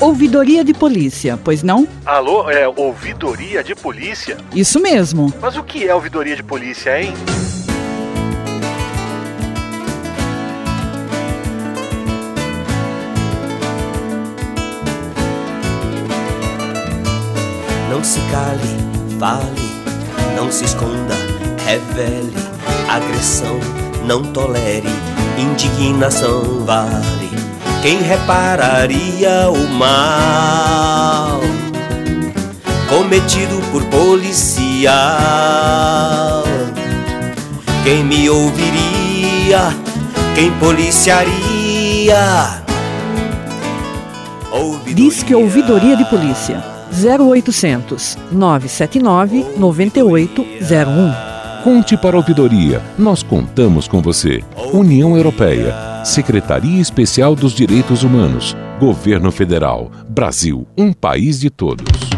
Ouvidoria de polícia, pois não? Alô, ouvidoria de polícia? Isso mesmo. Mas o que é ouvidoria de polícia, hein? Não se cale, fale, não se esconda, revele agressão, não tolere, indignação vale. Quem repararia o mal cometido por policial? Quem me ouviria? Quem policiaria? Diz que Ouvidoria de Polícia. 0800 979 9801. Conte para a ouvidoria, nós contamos com você. União Europeia, Secretaria Especial dos Direitos Humanos, Governo Federal, Brasil, um país de todos.